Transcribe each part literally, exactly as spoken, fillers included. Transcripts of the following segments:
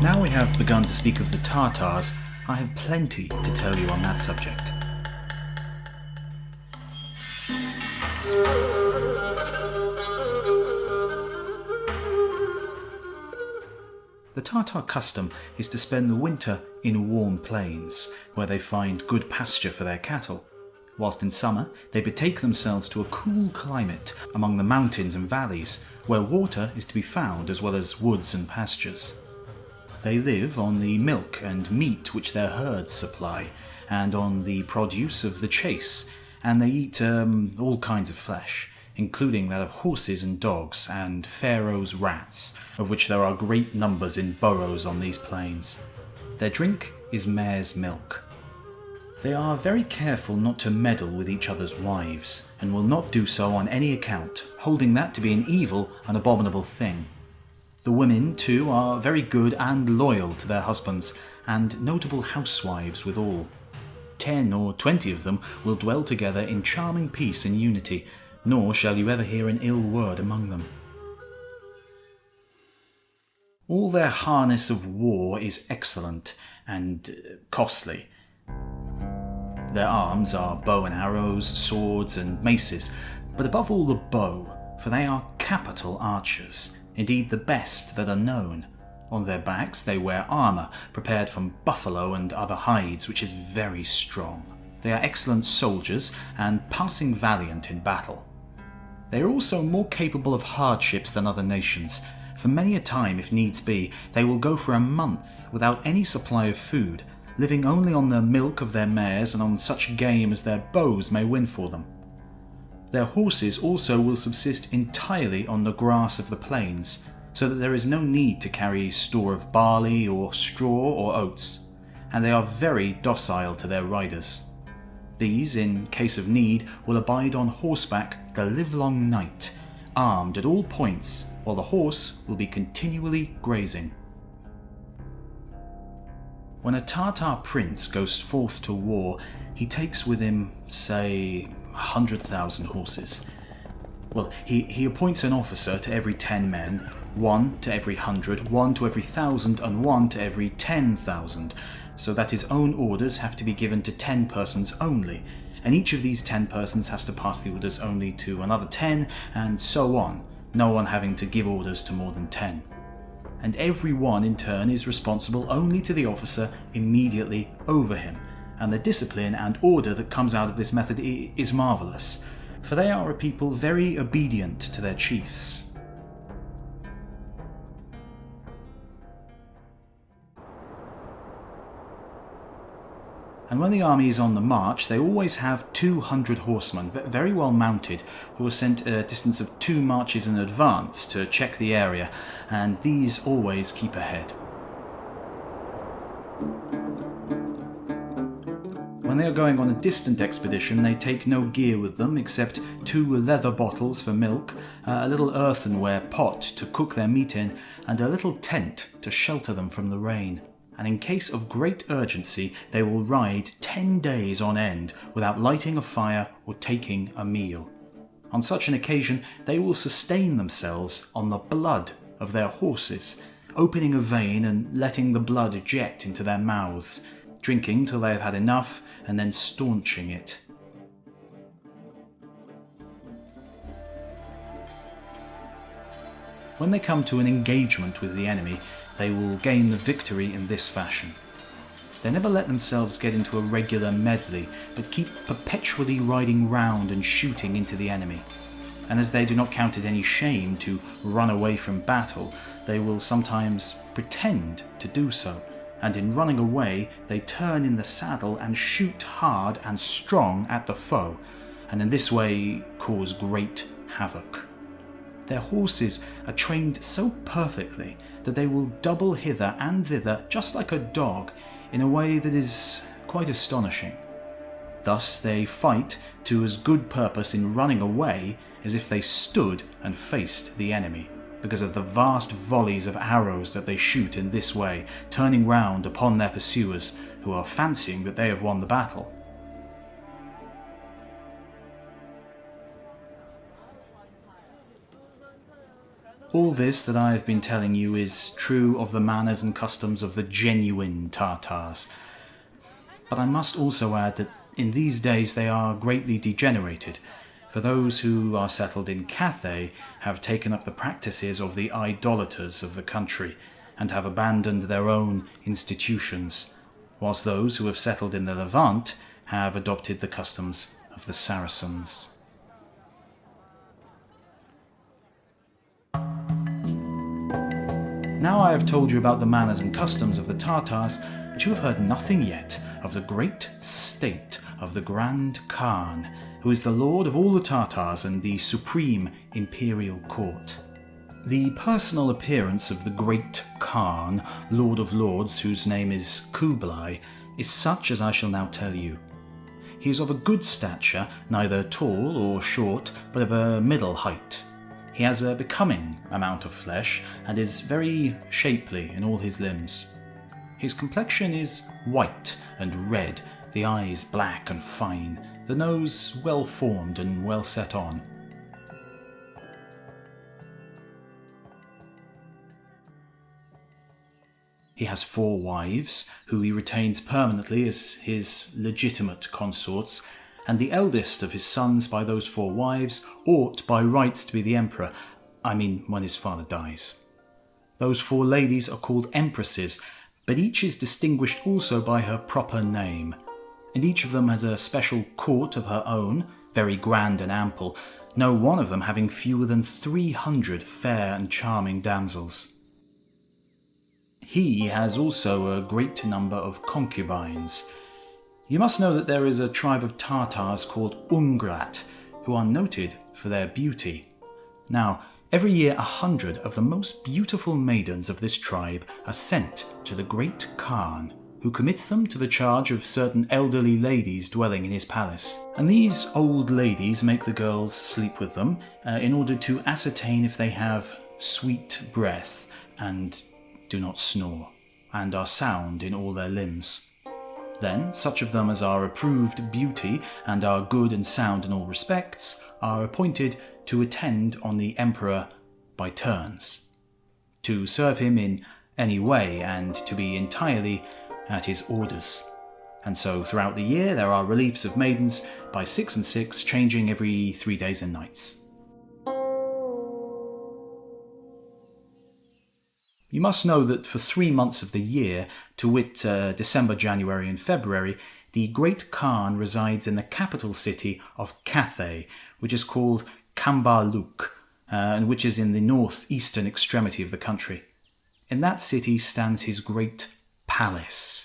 Now we have begun to speak of the Tartars, I have plenty to tell you on that subject. The Tartar custom is to spend the winter in warm plains, where they find good pasture for their cattle, whilst in summer they betake themselves to a cool climate among the mountains and valleys, where water is to be found as well as woods and pastures. They live on the milk and meat which their herds supply, and on the produce of the chase, and they eat um, all kinds of flesh, including that of horses and dogs, and Pharaoh's rats, of which there are great numbers in burrows on these plains. Their drink is mare's milk. They are very careful not to meddle with each other's wives, and will not do so on any account, holding that to be an evil and abominable thing. The women, too, are very good and loyal to their husbands, and notable housewives withal. Ten or twenty of them will dwell together in charming peace and unity, nor shall you ever hear an ill word among them. All their harness of war is excellent and uh, costly. Their arms are bow and arrows, swords and maces, but above all the bow, for they are capital archers, indeed the best that are known. On their backs they wear armour prepared from buffalo and other hides, which is very strong. They are excellent soldiers and passing valiant in battle. They are also more capable of hardships than other nations. For many a time, if needs be, they will go for a month without any supply of food, living only on the milk of their mares and on such game as their bows may win for them. Their horses also will subsist entirely on the grass of the plains, so that there is no need to carry store of barley or straw or oats, and they are very docile to their riders. These, in case of need, will abide on horseback the livelong night, armed at all points, while the horse will be continually grazing. When a Tartar prince goes forth to war, he takes with him, say, a hundred thousand horses. Well, he, he appoints an officer to every ten men, one to every hundred, one to every thousand, and one to every ten thousand, so that his own orders have to be given to ten persons only, and each of these ten persons has to pass the orders only to another ten, and so on, no one having to give orders to more than ten. And every one in turn is responsible only to the officer immediately over him, and the discipline and order that comes out of this method is marvellous, for they are a people very obedient to their chiefs. And when the army is on the march, they always have two hundred horsemen, very well mounted, who are sent a distance of two marches in advance to check the area, and these always keep ahead. When they are going on a distant expedition, they take no gear with them except two leather bottles for milk, a little earthenware pot to cook their meat in, and a little tent to shelter them from the rain. And in case of great urgency, they will ride ten days on end without lighting a fire or taking a meal. On such an occasion, they will sustain themselves on the blood of their horses, opening a vein and letting the blood jet into their mouths, drinking till they have had enough and then staunching it. When they come to an engagement with the enemy, they will gain the victory in this fashion. They never let themselves get into a regular medley, but keep perpetually riding round and shooting into the enemy. And as they do not count it any shame to run away from battle, they will sometimes pretend to do so, and in running away they turn in the saddle and shoot hard and strong at the foe, and in this way cause great havoc. Their horses are trained so perfectly that they will double hither and thither just like a dog in a way that is quite astonishing. Thus they fight to as good purpose in running away as if they stood and faced the enemy, because of the vast volleys of arrows that they shoot in this way, turning round upon their pursuers, who are fancying that they have won the battle. All this that I have been telling you is true of the manners and customs of the genuine Tartars. But I must also add that in these days they are greatly degenerated, for those who are settled in Cathay have taken up the practices of the idolaters of the country and have abandoned their own institutions, whilst those who have settled in the Levant have adopted the customs of the Saracens. Now I have told you about the manners and customs of the Tartars, but you have heard nothing yet of the great state of the Grand Khan, who is the lord of all the Tartars and the supreme imperial court. The personal appearance of the Great Khan, Lord of Lords, whose name is Kublai, is such as I shall now tell you. He is of a good stature, neither tall or short, but of a middle height. He has a becoming amount of flesh and is very shapely in all his limbs. His complexion is white and red, the eyes black and fine, the nose well formed and well set on. He has four wives, who he retains permanently as his legitimate consorts, and the eldest of his sons by those four wives ought by rights to be the emperor, I mean when his father dies. Those four ladies are called empresses, but each is distinguished also by her proper name, and each of them has a special court of her own, very grand and ample, no one of them having fewer than three hundred fair and charming damsels. He has also a great number of concubines. You must know that there is a tribe of Tartars called Ungrat, who are noted for their beauty. Now, every year a hundred of the most beautiful maidens of this tribe are sent to the Great Khan, who commits them to the charge of certain elderly ladies dwelling in his palace. And these old ladies make the girls sleep with them uh, in order to ascertain if they have sweet breath and do not snore, and are sound in all their limbs. Then, such of them as are approved beauty and are good and sound in all respects are appointed to attend on the emperor by turns, to serve him in any way and to be entirely at his orders. And so throughout the year there are reliefs of maidens by six and six, changing every three days and nights. You must know that for three months of the year, to wit uh, December, January and February, the Great Khan resides in the capital city of Cathay, which is called Kambaluk, uh, and which is in the northeastern extremity of the country. In that city stands his great palace.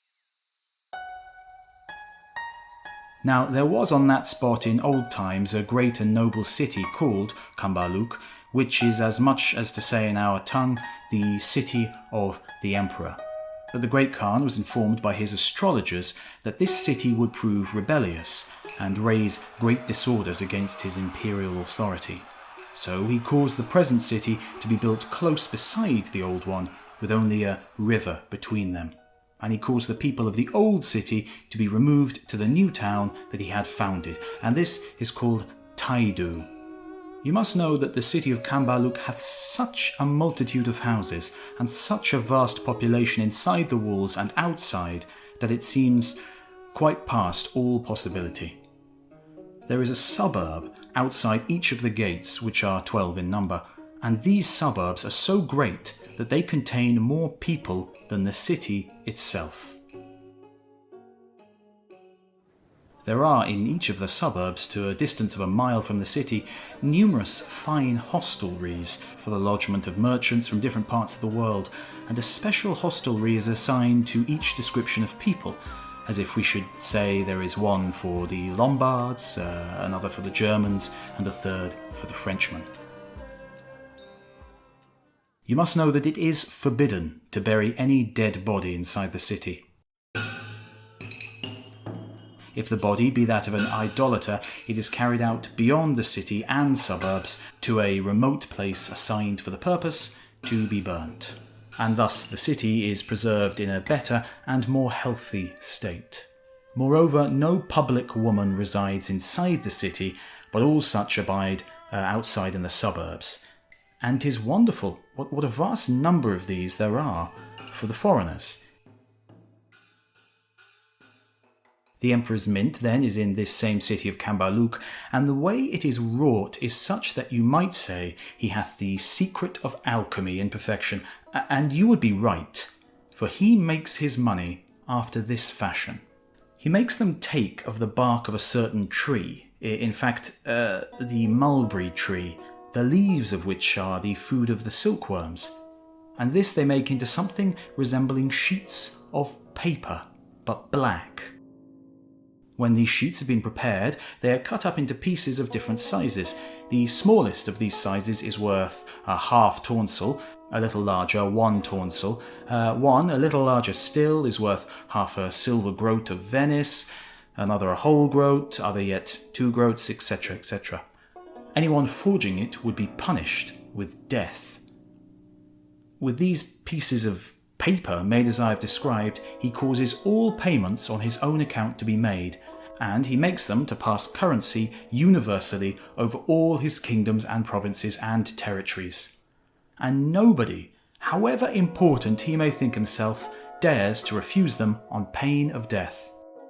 Now, there was on that spot in old times a great and noble city called Kambaluk, which is as much as to say in our tongue, the city of the emperor. But the Great Khan was informed by his astrologers that this city would prove rebellious and raise great disorders against his imperial authority. So he caused the present city to be built close beside the old one, with only a river between them. And he caused the people of the old city to be removed to the new town that he had founded, and this is called Taidu. You must know that the city of Kambaluk hath such a multitude of houses, and such a vast population inside the walls and outside, that it seems quite past all possibility. There is a suburb outside each of the gates, which are twelve in number, and these suburbs are so great that they contain more people than the city itself. There are in each of the suburbs, to a distance of a mile from the city, numerous fine hostelries for the lodgment of merchants from different parts of the world, and a special hostelry is assigned to each description of people, as if we should say there is one for the Lombards, uh, another for the Germans, and a third for the Frenchmen. You must know that it is forbidden to bury any dead body inside the city. If the body be that of an idolater, it is carried out beyond the city and suburbs to a remote place assigned for the purpose to be burnt. And thus the city is preserved in a better and more healthy state. Moreover, no public woman resides inside the city, but all such abide uh, outside in the suburbs. and 'tis wonderful what, what a vast number of these there are for the foreigners. The Emperor's mint, then, is in this same city of Cambaluc, and the way it is wrought is such that you might say he hath the secret of alchemy in perfection, and you would be right, for he makes his money after this fashion. He makes them take of the bark of a certain tree, in fact, uh, the mulberry tree, the leaves of which are the food of the silkworms, and this they make into something resembling sheets of paper, but black. When these sheets have been prepared, they are cut up into pieces of different sizes. The smallest of these sizes is worth a half tonsil, a little larger one tonsil. Uh, one, a little larger still, is worth half a silver groat of Venice, another a whole groat, other yet two groats, et cetera, et cetera. Anyone forging it would be punished with death. With these pieces of paper made as I have described, he causes all payments on his own account to be made, and he makes them to pass currency universally over all his kingdoms and provinces and territories. And nobody, however important he may think himself, dares to refuse them on pain of death.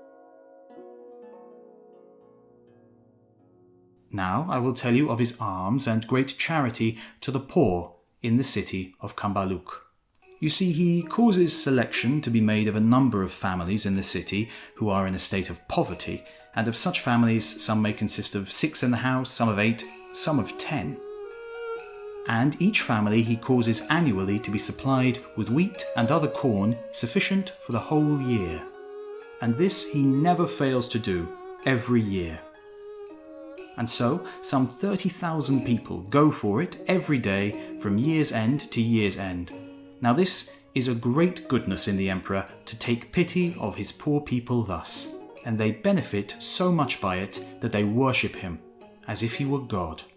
Now I will tell you of his alms and great charity to the poor in the city of Cambaluc. You see, he causes selection to be made of a number of families in the city who are in a state of poverty, and of such families some may consist of six in the house, some of eight, some of ten. And each family he causes annually to be supplied with wheat and other corn sufficient for the whole year. And this he never fails to do every year. And so some thirty thousand people go for it every day from year's end to year's end. Now this is a great goodness in the Emperor to take pity of his poor people thus, and they benefit so much by it that they worship him as if he were God.